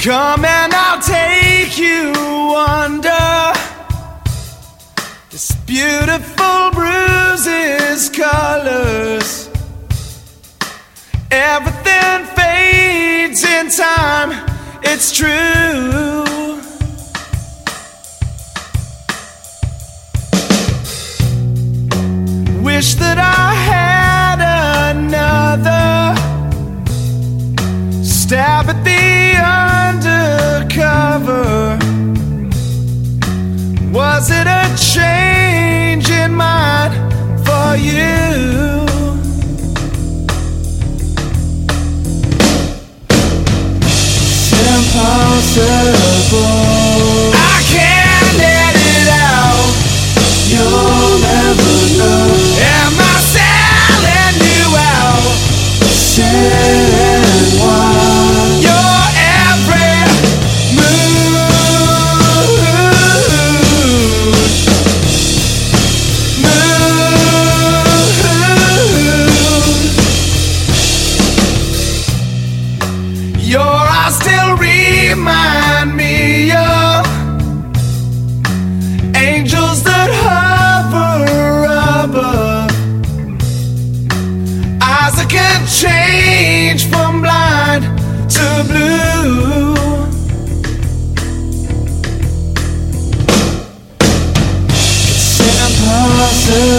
Come and I'll take you under this beautiful bruises, colors. Everything fades in time, it's true. Wish that I had another stab at the undercover. Was it a change in mind for you? It's impossible. I can't let it out. You'll never know. Am I selling you out? Selling what? Your every mood. Your eyes still remind me of angels that hover above. Eyes that can change from blind to blue. It's impossible.